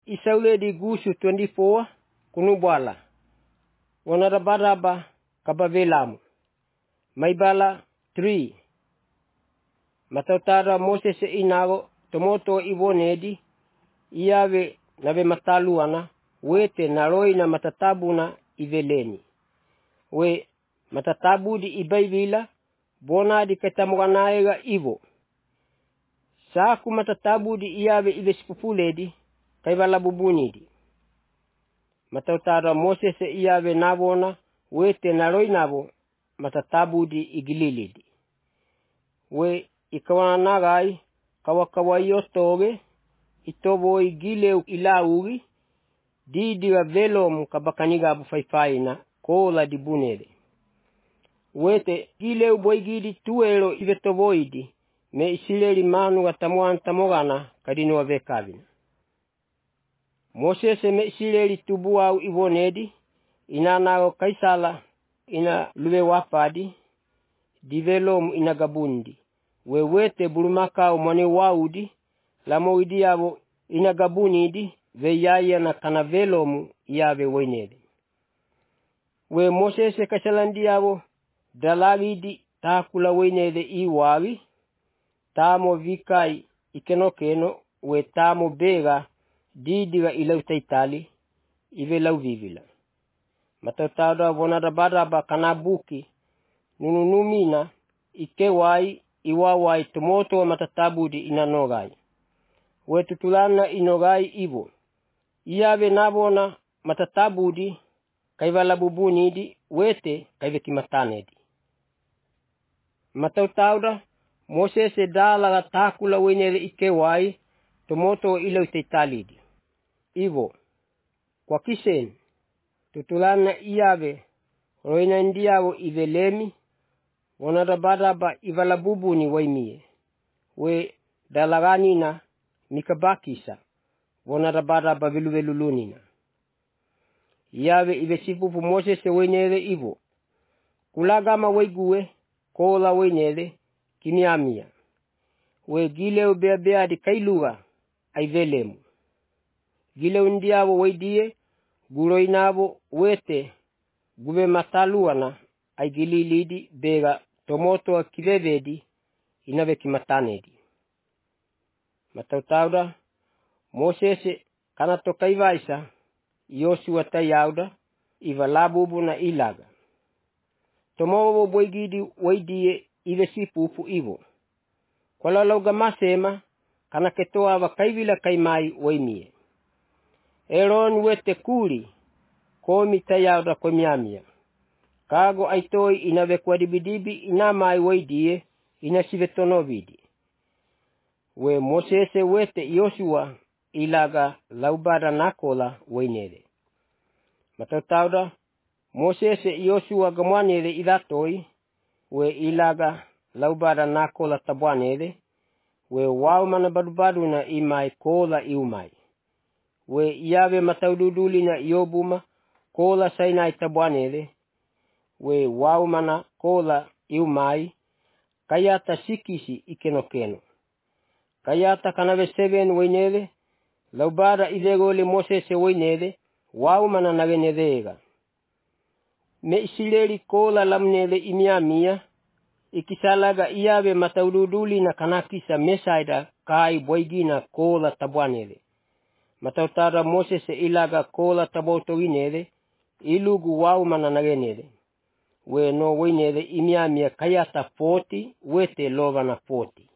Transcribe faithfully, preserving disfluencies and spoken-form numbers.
isaule di gusu twenty-four kunubala. Wanarabaraba kabavelamu. Maibala three. Matautara Moses e inago tomoto ivonedi iave nave mataluana wete naroi na matatabuna iveleni. We matatabu di ibaivila bona di ketamuganaega ivo. Saku matatabu di iave ivesipupuledi kaivala bubunidi. Matautara Moses e iave navona wete naroi navo matatabu di igililidi. We ikawana nagai kawakawaio toge itobo igile ilaugi di diga velom kabakaniga abu faifaina kola di bunede. Wete gile uboigidi tuelo ivetovoidi me isileri manu gatamuan tamogana kadino avekavina. Moses me isileri tubu au ivonedi inanago kaisala ina luwe wapadi di velom ina gabundi. Wewete bulumaka umane waudi lamo idiabo inagabunidi veyaya na kanavelomu yave wenede. We Moses e kasalandiabo dalagidi takula wenede iwawi tamo vikai ikenokeno we tamo bega didiga ilautaitali ive lauvivila. Matautada vonadabaraba kanabuki nununumina ikewai iwawai tomoto matatabudi inanogai. Wetutulana inogai ivo. Iave nabona matatabudi kaivala bubunidi wete kaivekimatanedi. Matautauda Moses e dala takula wenere ikewai tomoto ilautetalidi. Ivo. Kwa kisen tutulana iave roina ndiawo ivelemi wanadabaraba ivalabubuni waimie. We dalaganina mikabakisa wanadabaraba viluvelulunina. Iave ivesipupu Moses e wenere ivo. Kulagama wegue kola wenere kimiamia. We gile ubeabea di kailuga aivelemu. Gile undiawo weidie guroinabo wete gube mataluana ai gililidi bega tomoto kivevedi inave kimatanedi. Matautauda Moses kana tokaivaisa Yoshua tayauda ivalabubu na ilaga. Tomowo boigidi weidie ivesipupu ivo. Kwa lauga masema kana ketoa wakaivila kaimai waimie. Eron wete kuri komi tayauda komiamia. Kago aitoi inave kwa dibidibi inamai weidie inasivetonovidi. We Moses wete Yoshua ilaga laubada nakola wenere. Matautauda Moses Yoshua gamwanere idatoi we ilaga laubada nakola tabuanere. We wau mana badubadu na imai kola iumai. We iave mataududuli na iobuma kola sainai tabuanere. We wau mana kola iumai kayata sikisi ikenokeno. Kayata kanave seven wenere laubada idegole Moses wenere wau mana nagenedega. Me isileri kola lamnele imiamia ikisalaga iave mataududuli na kanakisa mesaida kai boigina kola tabuanere. Matautara Moses ilaga kola tabotoginere ilugu wau mana nagenere. We no wenere imiamia kayata forty wete lova na forty.